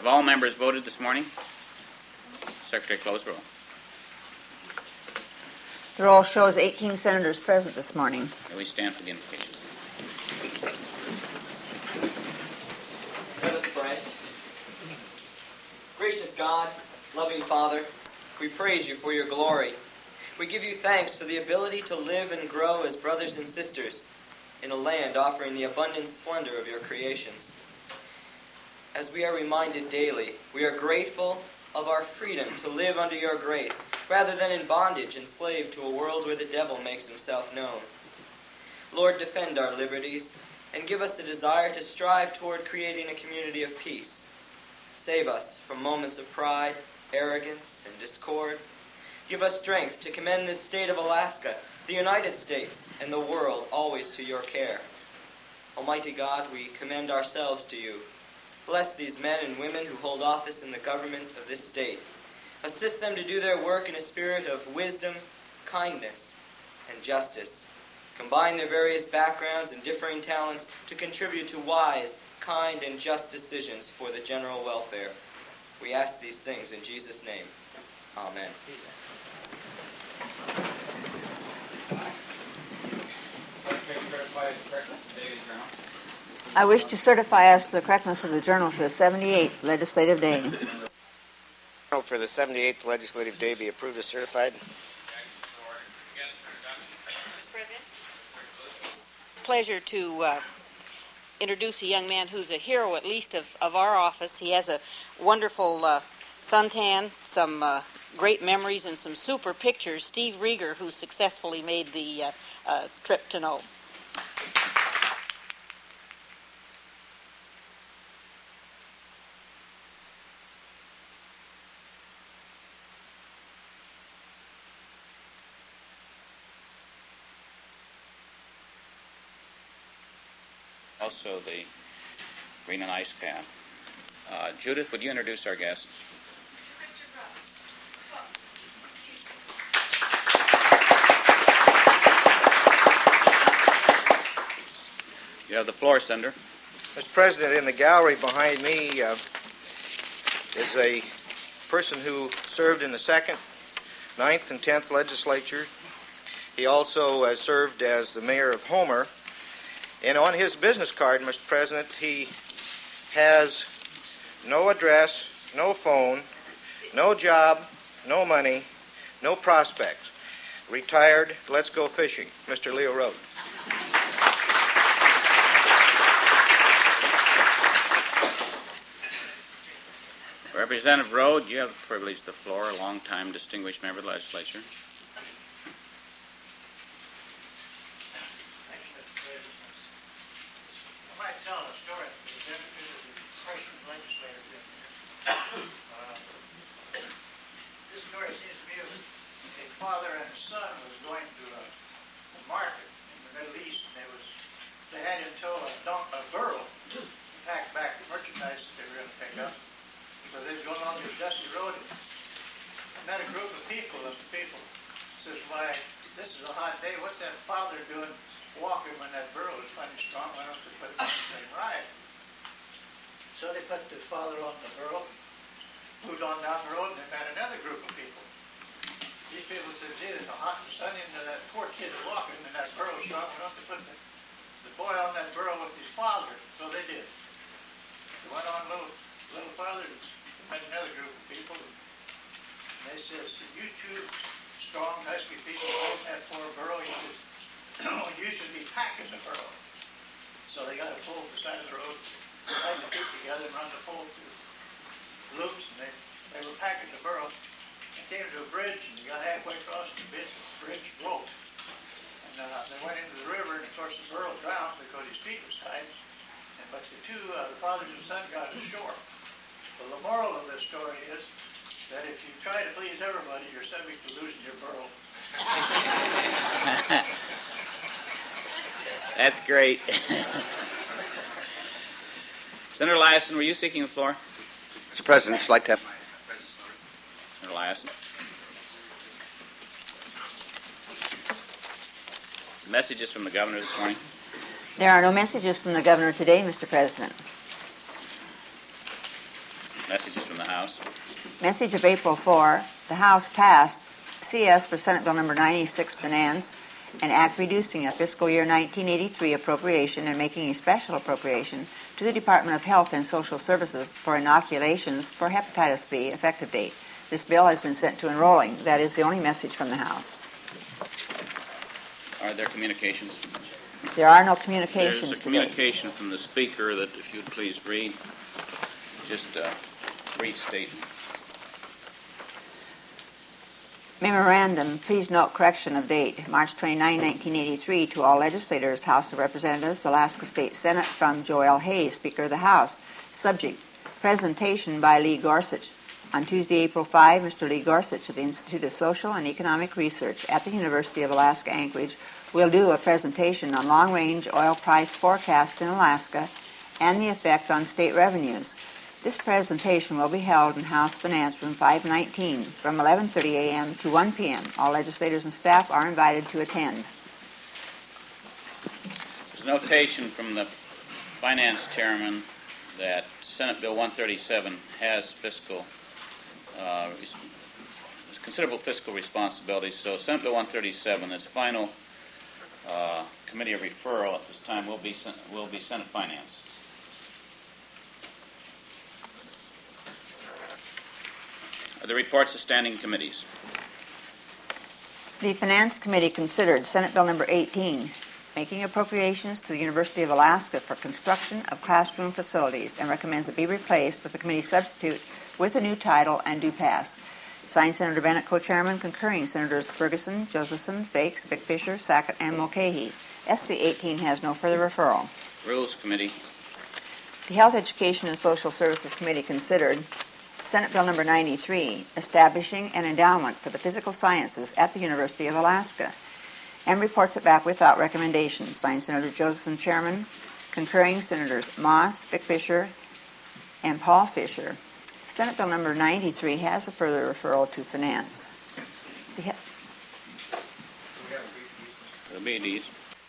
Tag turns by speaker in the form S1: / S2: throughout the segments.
S1: Have all members voted this morning? Secretary, close roll.
S2: The roll shows 18 senators present this morning.
S1: May we stand for the invocation?
S3: Let us pray. Gracious God, loving Father, we praise you for your glory. We give you thanks for the ability to live and grow as brothers and sisters in a land offering the abundant splendor of your creations. As we are reminded daily, we are grateful of our freedom to live under your grace, rather than in bondage, enslaved to a world where the devil makes himself known. Lord, defend our liberties, and give us the desire to strive toward creating a community of peace. Save us from moments of pride, arrogance, and discord. Give us strength to commend this state of Alaska, the United States, and the world always to your care. Almighty God, we commend ourselves to you. Bless these men and women who hold office in the government of this state. Assist them to do their work in a spirit of wisdom, kindness, and justice. Combine their various backgrounds and differing talents to contribute to wise, kind, and just decisions for the general welfare. We ask these things in Jesus' name. Amen.
S2: I wish to certify as to the correctness of the journal for the 78th legislative day.
S4: For the 78th legislative day be approved as certified.
S5: Pleasure to introduce a young man who's a hero, at least of our office. He has a wonderful suntan, some great memories, and some super pictures. Steve Rieger, who successfully made the trip to Nome.
S1: Also the green and ice cap. Judith, would you introduce our guest? You have the floor, Senator.
S4: Mr. President, in the gallery behind me is a person who served in the 2nd, 9th, and 10th legislatures. He also has served as the mayor of Homer. And on his business card, Mr. President, he has no address, no phone, no job, no money, no prospects. Retired, let's go fishing. Mr. Leo Rode.
S1: Representative Rode, you have the privilege of the floor, a long-time distinguished member of the legislature.
S6: So they put the father on the burro, moved on down the road, and they met another group of people. These people said, gee, it's a hot and sunny, and that poor kid is walking, and that burro strong enough to put the boy on that burro with his father. So they did. They went on a little farther, and met another group of people, and they said, you two strong, husky people holding that poor burro, he says, you should be packing the burro. So they got a pole at the side of the road, tied the feet together and run the pole through loops, and they were packing the burro. They came to a bridge, and they got halfway across, and the bridge broke. And they went into the river, and of course the burro drowned because his feet was tied. But the father and son, got ashore. Well, the moral of this story is that if you try to please everybody, you're subject to losing your burro.
S1: That's great. Senator Eliason, were you seeking the floor?
S4: Mr. President, I'd like to have my presence
S1: Senator
S4: noted.
S1: Eliason. Messages from the governor this morning.
S2: There are no messages from the governor today, Mr. President.
S1: Messages from the House.
S2: Message of April 4, the House passed CS for Senate Bill number 96, Finance, an act reducing a fiscal year 1983 appropriation and making a special appropriation to the Department of Health and Social Services for inoculations for hepatitis B, effective date. This bill has been sent to enrolling. That is the only message from the House.
S1: Are there communications?
S2: There are no communications
S1: There's a
S2: today.
S1: communication from the Speaker that, if you'd please read, just a brief statement.
S2: Memorandum, please note correction of date, March 29, 1983, to all legislators, House of Representatives, Alaska State Senate, from Joel Hayes, Speaker of the House. Subject, presentation by Lee Gorsuch. On Tuesday, April 5, Mr. Lee Gorsuch of the Institute of Social and Economic Research at the University of Alaska Anchorage will do a presentation on long-range oil price forecast in Alaska and the effect on state revenues. This presentation will be held in House Finance Room 519 from 11:30 a.m. to 1 p.m. All legislators and staff are invited to attend.
S1: There's a notation from the Finance Chairman that Senate Bill 137 has considerable fiscal responsibilities. So Senate Bill 137, its final committee of referral at this time will be Senate Finance. Are the reports of standing committees?
S2: The Finance Committee considered Senate Bill number 18, making appropriations to the University of Alaska for construction of classroom facilities, and recommends it be replaced with a committee substitute with a new title and do pass. Signed, Senator Bennett, co-chairman, concurring Senators Ferguson, Josephson, Fakes, Vic Fisher, Sackett, and Mulcahy. SB 18 has no further referral.
S1: Rules Committee.
S2: The Health, Education, and Social Services Committee considered Senate Bill number 93, establishing an endowment for the physical sciences at the University of Alaska, and reports it back without recommendation. Signed, Senator Josephson, chairman, concurring Senators Moss, Vic Fisher, and Paul Fisher. Senate Bill number 93 has a further referral to Finance.
S1: There'll be these.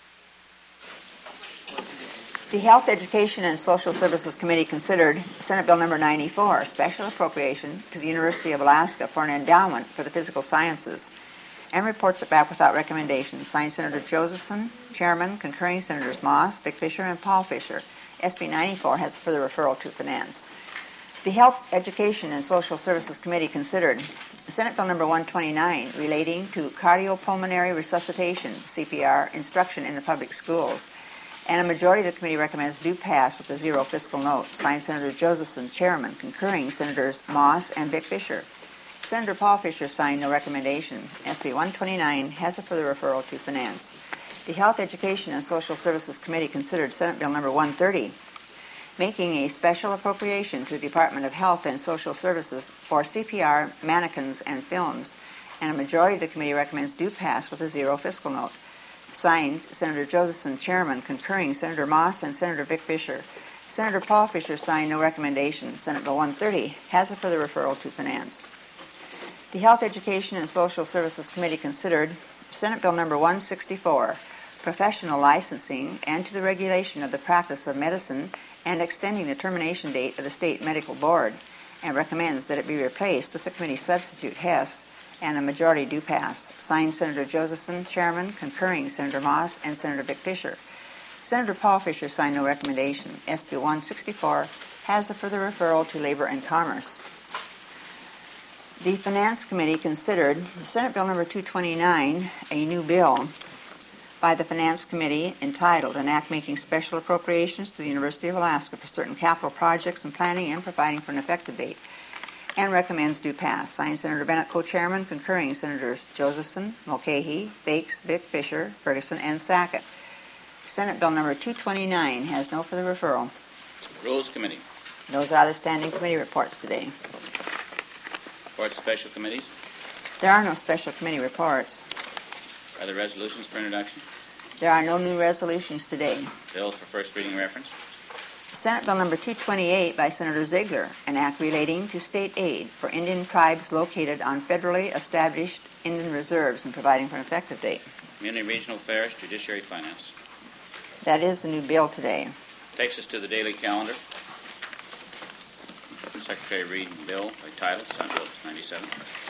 S2: The Health, Education, and Social Services Committee considered Senate Bill number 94, special appropriation to the University of Alaska for an endowment for the physical sciences, and reports it back without recommendation. Signed, Senator Josephson, chairman, concurring Senators Moss, Vic Fisher, and Paul Fisher. SB 94 has a further referral to Finance. The Health, Education, and Social Services Committee considered Senate Bill number 129 relating to cardiopulmonary resuscitation, CPR, instruction in the public schools, and a majority of the committee recommends do pass with a 0 fiscal note. Signed, Senator Josephson, chairman, concurring Senators Moss and Vic Fisher. Senator Paul Fisher signed no recommendation. SB 129 has a further referral to Finance. The Health, Education, and Social Services Committee considered Senate Bill number 130, making a special appropriation to the Department of Health and Social Services for CPR, mannequins, and films, and a majority of the committee recommends do pass with a 0 fiscal note. Signed, Senator Josephson, chairman, concurring Senator Moss and Senator Vic Fisher. Senator Paul Fisher signed no recommendation. Senate Bill 130 has a further referral to Finance. The Health, Education, and Social Services Committee considered Senate Bill number 164, professional licensing and to the regulation of the practice of medicine and extending the termination date of the State Medical Board, and recommends that it be replaced with the committee substitute Hess, and a majority do pass. Signed, Senator Josephson, chairman, concurring Senator Moss and Senator Vic Fisher. Senator Paul Fisher signed no recommendation. SB 164 has a further referral to Labor and Commerce. The Finance Committee considered Senate Bill number 229, a new bill by the Finance Committee entitled An Act Making Special Appropriations to the University of Alaska for Certain Capital Projects and Planning and Providing for an Effective Date, and recommends do pass. Signed, Senator Bennett, co-chairman, concurring Senators Josephson, Mulcahy, Bakes, Vic Fisher, Ferguson, and Sackett. Senate Bill number 229 has no further referral.
S1: Rules Committee.
S2: Those are the standing committee reports today.
S1: Reports of special committees.
S2: There are no special committee reports.
S1: Are there resolutions for introduction?
S2: There are no new resolutions today.
S1: Bills for first reading reference.
S2: Senate Bill number 228 by Senator Ziegler, an act relating to state aid for Indian tribes located on federally established Indian reserves and providing for an effective date.
S1: Community Regional Affairs, Judiciary, Finance.
S2: That is the new bill today.
S1: Takes us to the daily calendar. Secretary read the bill by title, Senate Bill 97.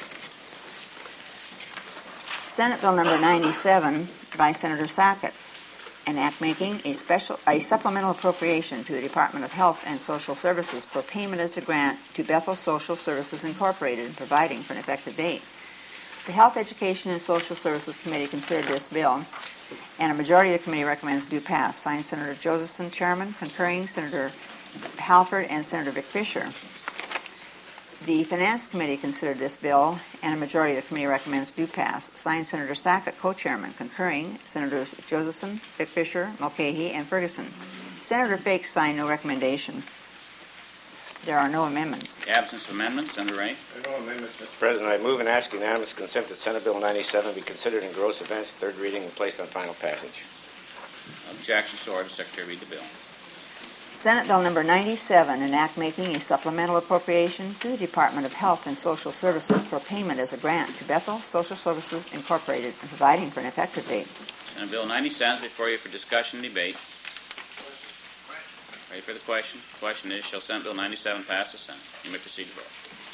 S2: Senate Bill number 97 by Senator Sackett, an act making a supplemental appropriation to the Department of Health and Social Services for payment as a grant to Bethel Social Services Incorporated and providing for an effective date. The Health, Education, and Social Services Committee considered this bill, and a majority of the committee recommends do pass. Signed, Senator Josephson, Chairman, concurring Senator Halford and Senator Vic Fisher. The Finance Committee considered this bill, and a majority of the committee recommends do pass. Signed, Senator Sackett, co-chairman, concurring Senators Josephson, Vic Fisher, Mulcahy, and Ferguson. Senator Fake signed no recommendation. There are no amendments.
S1: The absence of amendments, Senator Ray.
S4: There are no amendments, Mr. President. I move and ask unanimous consent that Senate Bill 97 be considered in gross advance, third reading, and placed on final passage.
S1: Objection, so ordered. Secretary read the bill.
S2: Senate Bill number 97, an act making a supplemental appropriation to the Department of Health and Social Services for payment as a grant to Bethel Social Services Incorporated and providing for an effective date.
S1: Senate Bill 97 is before you for discussion and debate. Ready for the question? The question is, shall Senate Bill 97 pass the Senate? You may proceed to vote.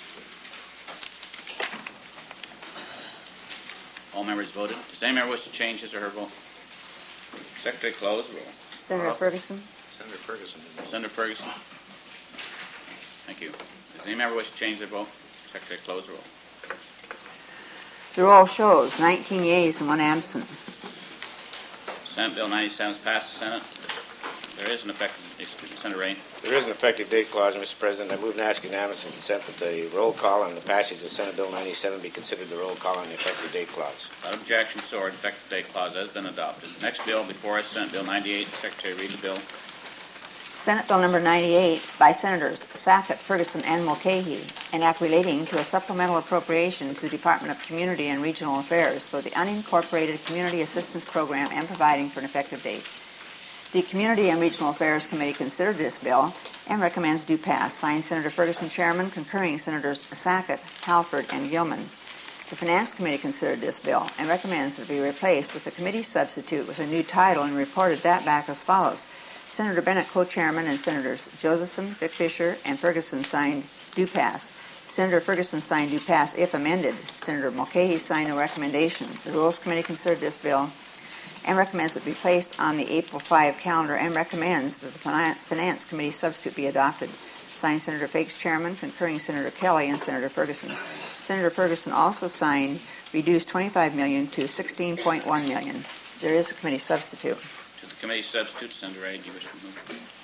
S1: All members voted. Does any member wish to change his or her vote? Secretary, close the roll.
S2: Senator Ferguson?
S4: Senator Ferguson.
S1: Senator Ferguson. Thank you. Does any member wish to change their vote? Secretary, close the roll.
S2: The roll shows 19 yeas and 1 absent.
S1: Senate Bill 97 is passed the Senate. There is an effective, Senator Ray.
S4: There is an effective date clause, Mr. President. I move and ask unanimous consent that the roll call on the passage of Senate Bill 97 be considered the roll call on the effective date clause.
S1: Without objection, so ordered. Effective date clause has been adopted. Next bill before us, Senate Bill 98. Secretary, read the bill.
S2: Senate Bill number 98 by Senators Sackett, Ferguson, and Mulcahy, an act relating to a supplemental appropriation to the Department of Community and Regional Affairs for the unincorporated Community Assistance Program and providing for an effective date. The Community and Regional Affairs Committee considered this bill and recommends do pass. Signed, Senator Ferguson, Chairman, concurring Senators Sackett, Halford, and Gilman. The Finance Committee considered this bill and recommends that it be replaced with a committee substitute with a new title and reported that back as follows. Senator Bennett, co-chairman, and Senators Josephson, Vic Fisher, and Ferguson signed do pass. Senator Ferguson signed do pass if amended. Senator Mulcahy signed no recommendation. The Rules Committee considered this bill and recommends it be placed on the April 5 calendar and recommends that the Finance Committee substitute be adopted. Signed, Senator Fakes, Chairman, concurring Senator Kelly and Senator Ferguson. Senator Ferguson also signed reduce $25 million to $16.1 million. There is a committee substitute.
S1: To the committee substitute, Senator Ray, do you wish to move?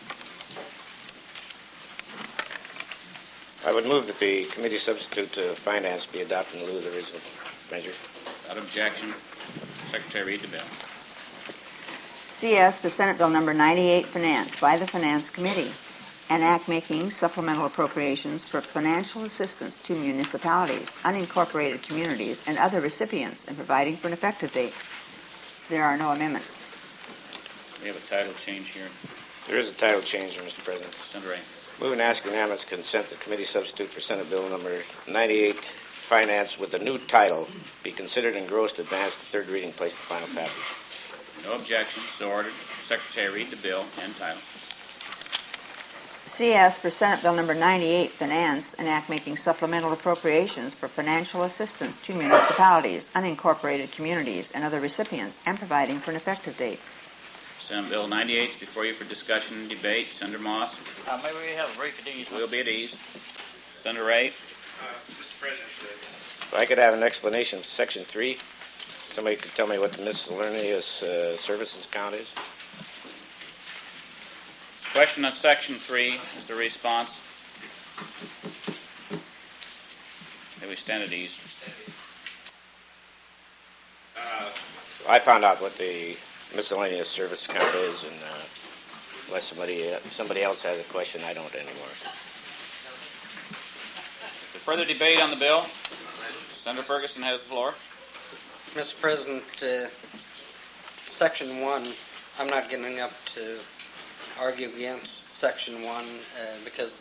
S4: I would move that the committee substitute to Finance be adopted in lieu of the original measure.
S1: Without objection, Secretary, read the bill.
S2: CS for Senate Bill number 98, Finance, by the Finance Committee, an act making supplemental appropriations for financial assistance to municipalities, unincorporated communities, and other recipients, and providing for an effective date. There are no amendments.
S1: We have a title change here.
S4: There is a title change, Mr. President.
S1: Senator Ray.
S4: Move and ask unanimous consent that committee substitute for Senate Bill number 98, Finance, with the new title, be considered engrossed, advanced to third reading, placed in final passage.
S1: No objection, so ordered. Secretary, read the bill and title.
S2: CS for Senate Bill number 98, Finance, an act making supplemental appropriations for financial assistance to municipalities, unincorporated communities, and other recipients, and providing for an effective date.
S1: Senate Bill 98 is before you for discussion and debate. Senator Moss.
S7: Maybe we have a brief at ease.
S1: We'll be at ease. Senator Ray.
S6: Mr. President,
S4: If I could have an explanation of Section 3. Somebody could tell me what the miscellaneous services count is?
S1: Question on Section 3 is the response. May we stand at ease?
S4: I found out what the miscellaneous service count is, and unless somebody else has a question, I don't anymore.
S1: For further debate on the bill, Senator Ferguson has the floor.
S8: Mr. President, Section 1, I'm not getting up to argue against Section 1 because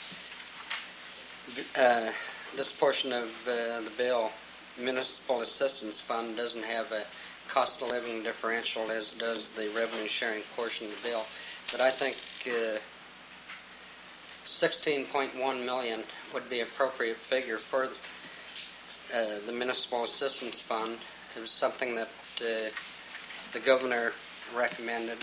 S8: this portion of the bill, Municipal Assistance Fund, doesn't have a cost of living differential as does the revenue sharing portion of the bill. But I think $16.1 million would be appropriate figure for the Municipal Assistance Fund. It was something that the governor recommended.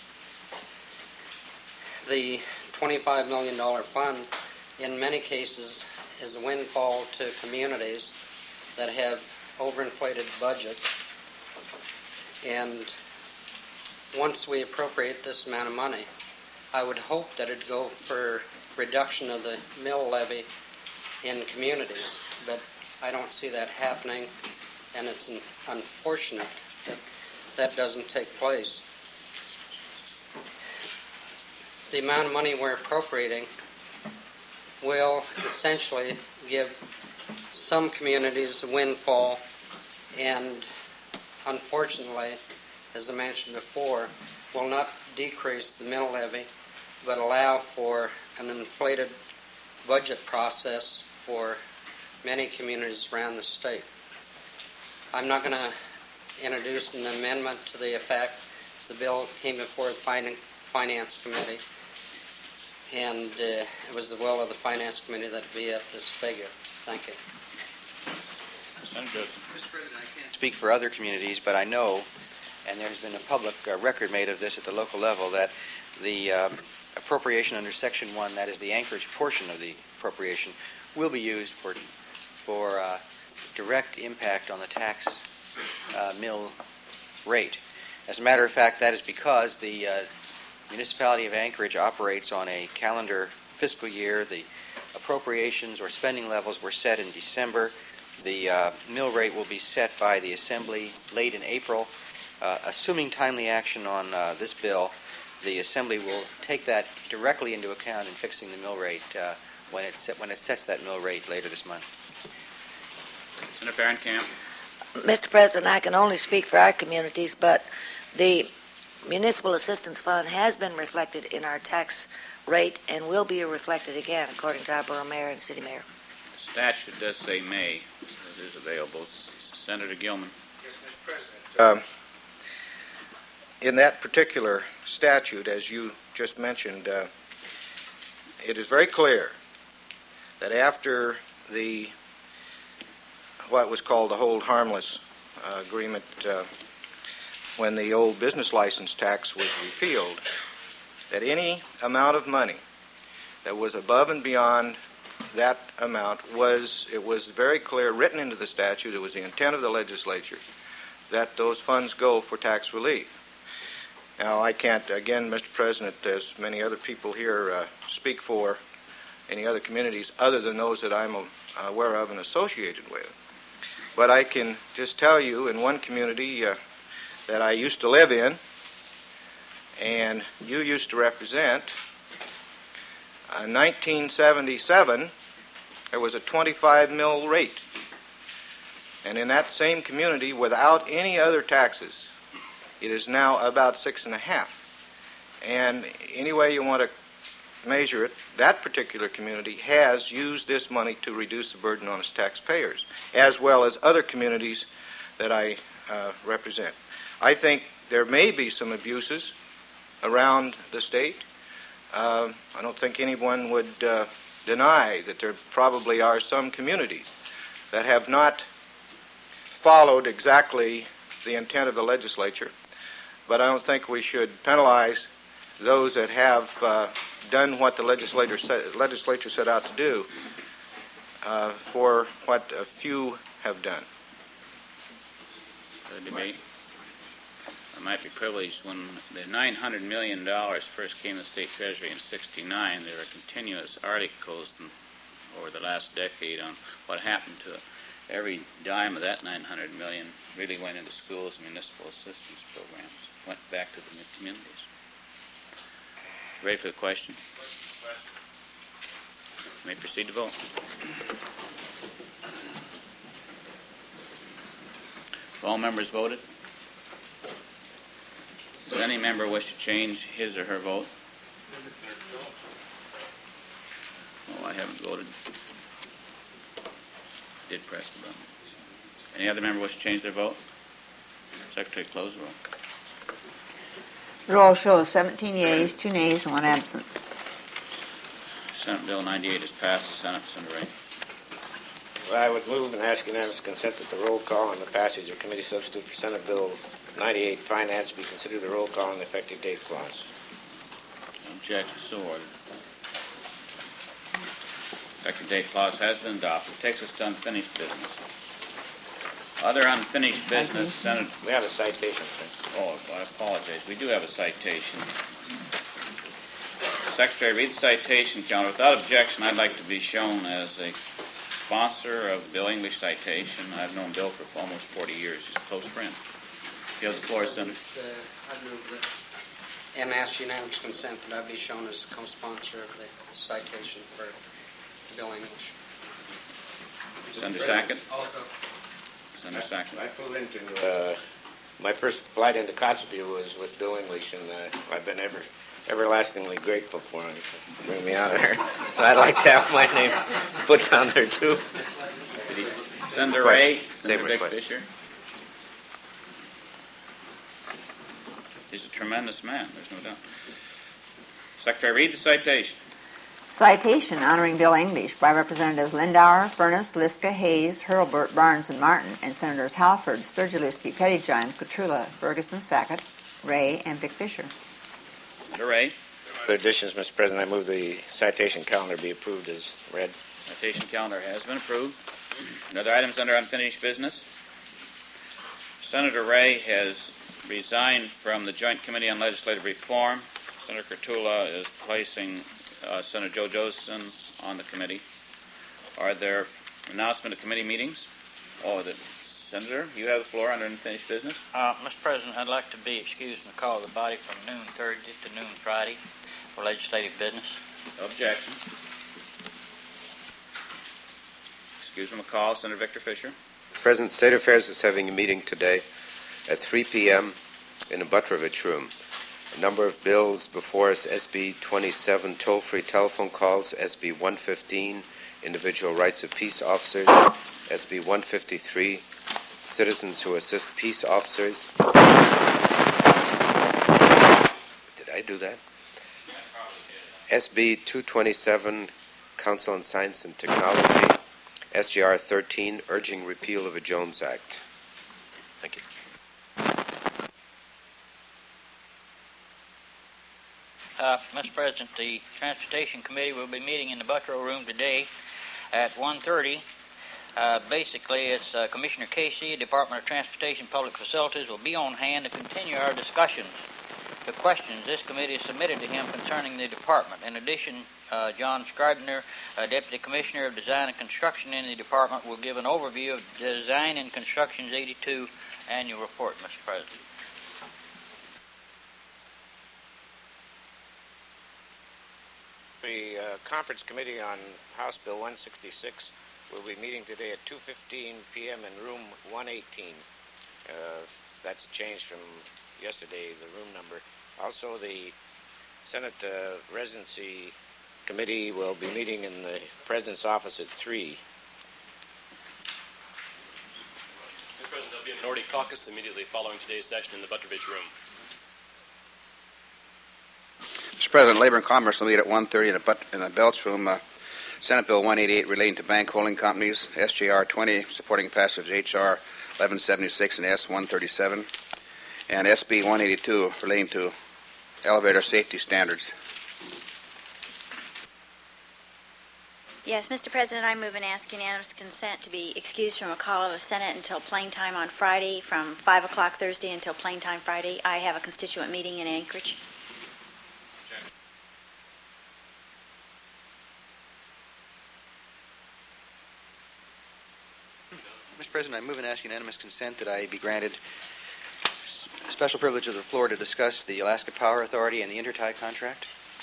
S8: The $25 million fund, in many cases, is a windfall to communities that have overinflated budgets. And once we appropriate this amount of money, I would hope that it'd go for reduction of the mill levy in communities, but I don't see that happening, and it's unfortunate that that doesn't take place. The amount of money we're appropriating will essentially give some communities a windfall, and unfortunately, as I mentioned before, will not decrease the mill levy, but allow for an inflated budget process for many communities around the state. I'm not going to introduce an amendment to the effect the bill came before the Finance Committee, and it was the will of the Finance Committee that it be at this figure. Thank you.
S1: Senator Joseph.
S9: Mr. President, I can't speak for other communities, but I know, and there has been a public record made of this at the local level, that the appropriation under Section 1, that is the Anchorage portion of the appropriation, will be used for direct impact on the tax mill rate. As a matter of fact, that is because the municipality of Anchorage operates on a calendar fiscal year. The appropriations or spending levels were set in December. The mill rate will be set by the Assembly late in April. Assuming timely action on this bill, the Assembly will take that directly into account in fixing the mill rate when it sets that mill rate later this month.
S1: Senator Fahrenkamp.
S10: Mr. President, I can only speak for our communities, but the Municipal Assistance Fund has been reflected in our tax rate and will be reflected again, according to our borough mayor and city mayor.
S1: The statute does say may, so it is available. Senator Gilman.
S4: Yes, Mr. President. In that particular statute, as you just mentioned, it is very clear that after what was called the hold harmless agreement, when the old business license tax was repealed, that any amount of money that was above and beyond that amount was very clear, written into the statute, it was the intent of the legislature, that those funds go for tax relief. Now, I can't, again, Mr. President, as many other people here, speak for any other communities other than those that I'm aware of and associated with. But I can just tell you, in one community that I used to live in and you used to represent, in 1977, there was a 25 mil rate. And in that same community, without any other taxes, it is now about 6.5. And any way you want to measure it, that particular community has used this money to reduce the burden on its taxpayers, as well as other communities that I represent. I think there may be some abuses around the state. I don't think anyone would deny that there probably are some communities that have not followed exactly the intent of the legislature, but I don't think we should penalize those that have done what the legislature set out to do for what a few have done.
S1: The debate. I might be privileged. When the $900 million first came to the state treasury in '69, there were continuous articles over the last decade on what happened to every dime of that $900 million really went into schools and municipal assistance programs, went back to the communities. Ready for the question? You may proceed to vote. All members voted? Does any member wish to change his or her vote? Oh, I haven't voted. Did press the button. Any other member wish to change their vote? Secretary, close the roll.
S2: The roll shows 17 yeas, 2 nays, and 1 absent.
S1: Senate Bill 98 is passed. The Senate, Senator Ray.
S4: Well, I would move and ask unanimous consent that the roll call on the passage of committee substitute for Senate Bill 98 Finance be considered a roll call on the effective date clause.
S1: Objection, so ordered. Effective date clause has been adopted. Takes us to unfinished business. Other unfinished business, Senate.
S4: We have a citation, sir.
S1: Oh, I apologize. We do have a citation. Secretary, read the citation calendar. Without objection, I'd like to be shown as a sponsor of the Bill English citation. I've known Bill for almost 40 years. He's a close friend. You have the floor, Senator.
S8: I'd move that, and ask unanimous consent that I be shown as co-sponsor of the citation for Bill English.
S1: Senator Sackett.
S3: Also.
S1: Senator Sackett.
S4: I flew into my first flight into Kotzebue was with Bill English, and I've been everlastingly grateful for him to bring me out of there. So I'd like to have my name put down there too.
S1: Senator Ray.
S4: Same
S1: Senator Vic
S4: request.
S1: Fisher. He's a tremendous man, there's no doubt. Secretary, read the citation.
S2: Citation honoring Bill English by Representatives Lindauer, Furness, Liska, Hayes, Hurlburt, Barnes, and Martin, and Senators Halford, Sturgill-Lewski, Pettyjohn, Cottrula, Ferguson, Sackett, Ray, and Vic Fisher.
S1: Senator Ray.
S4: For additions, Mr. President, I move the citation calendar be approved as read.
S1: Citation calendar has been approved. Other items under unfinished business. Senator Ray has resigned from the Joint Committee on Legislative Reform. Senator Cottrula is placing Senator Joe Josephson on the committee. Are there announcement of committee meetings? Senator, you have the floor under unfinished business.
S7: Mr. President, I'd like to be excused from the call of the body from noon Thursday to noon Friday for legislative business.
S1: Objection. Excuse from the call. Senator Victor Fisher.
S11: President, State Affairs is having a meeting today at 3 p.m. in the Butrovich Room. A number of bills before us: SB 27, toll-free telephone calls; SB 115, individual rights of peace officers; SB 153, citizens who assist peace officers. Did I do that? SB 227, Council on Science and Technology; SGR 13, urging repeal of a Jones Act. Thank you.
S7: Mr. President, the Transportation Committee will be meeting in the Buttrow Room today at 1:30. Basically, it's Commissioner Casey, Department of Transportation Public Facilities, will be on hand to continue our discussions. The questions this committee submitted to him concerning the department. In addition, John Scribner, Deputy Commissioner of Design and Construction in the department, will give an overview of Design and Construction's 82 annual report, Mr. President.
S4: The Conference Committee on House Bill 166 will be meeting today at 2:15 p.m. in room 118. That's a change from yesterday, the room number. Also, the Senate Residency Committee will be meeting in the President's office at 3.
S12: Mr. President, there will be a minority caucus immediately following today's session in the Butrovich Room.
S13: Mr. President, Labor and Commerce will meet at 1:30 in the Belch Room. Senate Bill 188 relating to bank holding companies, SJR 20 supporting passage HR 1176 and S 137, and SB 182 relating to elevator safety standards.
S14: Yes, Mr. President, I move and ask unanimous consent to be excused from a call of the Senate until plain time on Friday, from 5 o'clock Thursday until plain time Friday. I have a constituent meeting in Anchorage.
S9: Mr. President, I move and ask unanimous consent that I be granted special privilege of the floor to discuss the Alaska Power Authority and the Intertie contract.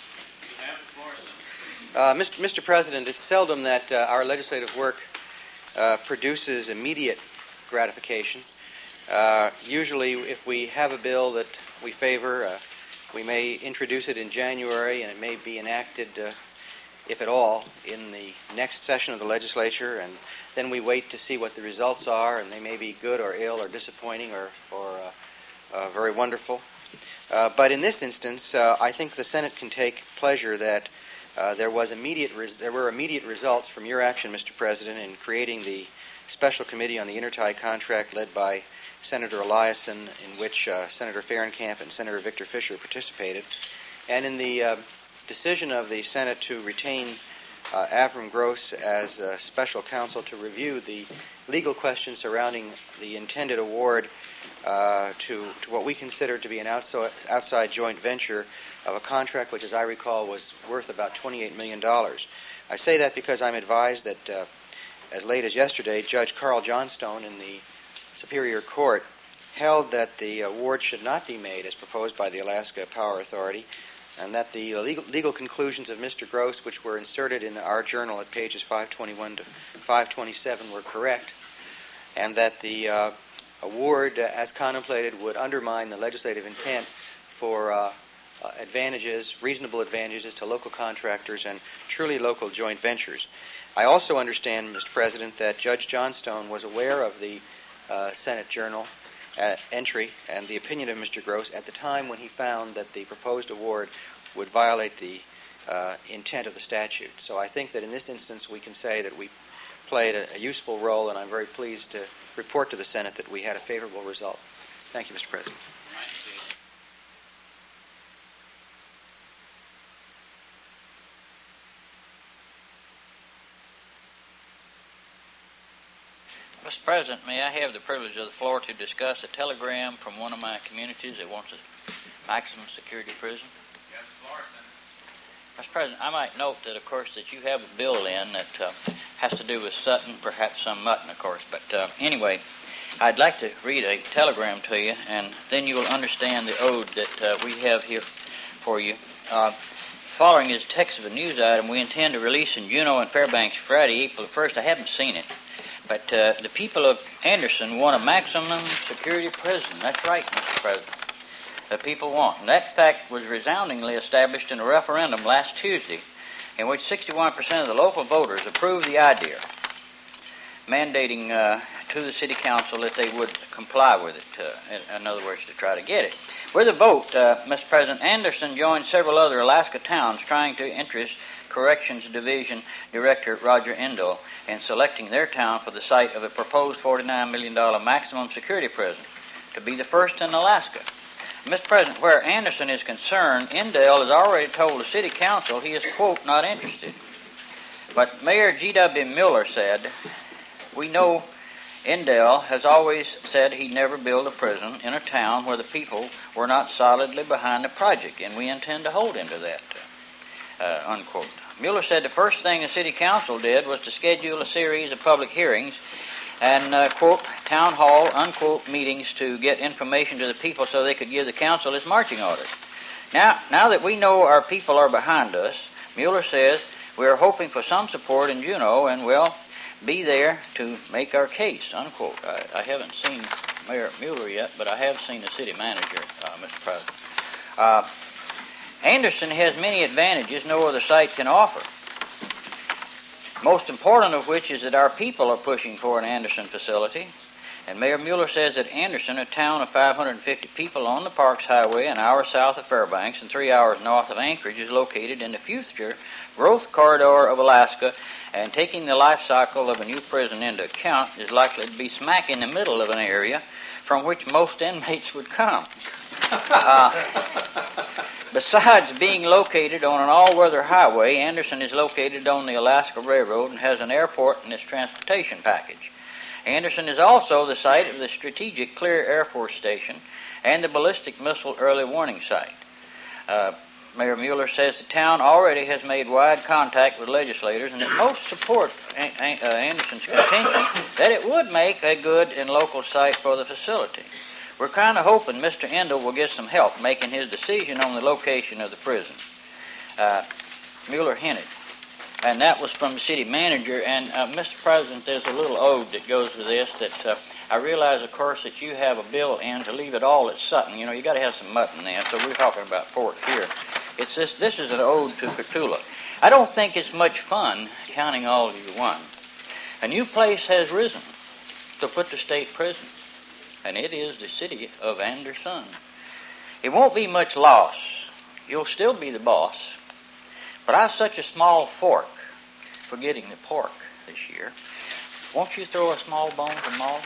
S9: Mr. President, it's seldom that our legislative work produces immediate gratification. Usually, if we have a bill that we favor, we may introduce it in January, and it may be enacted, if at all, in the next session of the legislature, and then we wait to see what the results are, and they may be good or ill or disappointing or very wonderful. But in this instance, I think the Senate can take pleasure that there were immediate results from your action, Mr. President, in creating the special committee on the Intertie contract led by Senator Eliason, in which Senator Fahrenkamp and Senator Victor Fisher participated, and in the decision of the Senate to retain Avram Gross as special counsel to review the legal questions surrounding the intended award to what we consider to be an outside joint venture of a contract which, as I recall, was worth about $28 million. I say that because I'm advised that as late as yesterday, Judge Carl Johnstone in the Superior Court held that the award should not be made as proposed by the Alaska Power Authority, and that the legal conclusions of Mr. Gross, which were inserted in our journal at pages 521 to 527, were correct, and that the award, as contemplated, would undermine the legislative intent for reasonable advantages to local contractors and truly local joint ventures. I also understand, Mr. President, that Judge Johnstone was aware of the Senate Journal entry and the opinion of Mr. Gross at the time when he found that the proposed award would violate the intent of the statute. So I think that in this instance we can say that we played a useful role, and I'm very pleased to report to the Senate that we had a favorable result. Thank you, Mr. President.
S7: Mr. President, may I have the privilege of the floor to discuss a telegram from one of my communities that wants a maximum security prison?
S1: Yes, floor, Senator.
S7: Mr. President, I might note that, of course, that you have a bill in that has to do with Sutton, perhaps some Mutton, of course. But anyway, I'd like to read a telegram to you, and then you will understand the ode that we have here for you. Following is text of a news item we intend to release in Juneau and Fairbanks Friday, April 1st. I haven't seen it. But the people of Anderson want a maximum security prison. That's right, Mr. President. The people want. And that fact was resoundingly established in a referendum last Tuesday, in which 61% of the local voters approved the idea, mandating to the City Council that they would comply with it, in other words, to try to get it. With a vote, Mr. President, Anderson joined several other Alaska towns trying to interest Corrections Division Director Roger Endo in selecting their town for the site of a proposed $49 million maximum security prison, to be the first in Alaska. Mr. President, where Anderson is concerned, Endell has already told the City Council he is, quote, not interested. But Mayor G.W. Mueller said, we know Endell has always said he'd never build a prison in a town where the people were not solidly behind the project, and we intend to hold him to that, unquote. Mueller said the first thing the City Council did was to schedule a series of public hearings and, quote, town hall, unquote, meetings to get information to the people so they could give the council its marching orders. Now that we know our people are behind us, Mueller says we are hoping for some support in Juneau and will be there to make our case, unquote. I haven't seen Mayor Mueller yet, but I have seen the city manager, Mr. President. Anderson has many advantages no other site can offer. Most important of which is that our people are pushing for an Anderson facility. And Mayor Mueller says that Anderson, a town of 550 people on the Parks Highway, an hour south of Fairbanks and 3 hours north of Anchorage, is located in the future growth corridor of Alaska, and taking the life cycle of a new prison into account, is likely to be smack in the middle of an area from which most inmates would come. Besides being located on an all-weather highway, Anderson is located on the Alaska Railroad and has an airport in its transportation package. Anderson is also the site of the strategic Clear Air Force Station and the ballistic missile early warning site. Mayor Mueller says the town already has made wide contact with legislators and that most support Anderson's contention that it would make a good and local site for the facility. We're kind of hoping Mr. Endell will get some help making his decision on the location of the prison. Mueller hinted. And that was from the city manager. And, Mr. President, there's a little ode that goes with this that I realize, of course, that you have a bill in to leave it all at Sutton. You know, you got to have some mutton there, so we're talking about pork here. It's this is an ode to Cotulla. I don't think it's much fun counting all you won. A new place has risen to put the state prison, and it is the city of Anderson. It won't be much loss. You'll still be the boss. But I have such a small fork for getting the pork this year. Won't you throw a small bone to Moss?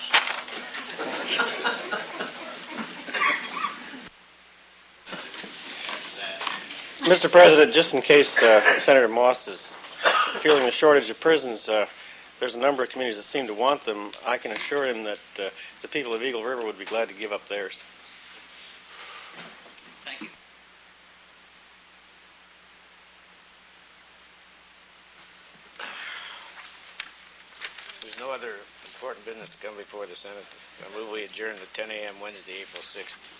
S15: Mr. President, just in case Senator Moss is feeling a shortage of prisons, there's a number of communities that seem to want them. I can assure him that the people of Eagle River would be glad to give up theirs.
S7: Thank you.
S16: There's no other important business to come before the Senate. I move we adjourn to 10 a.m. Wednesday, April 6th.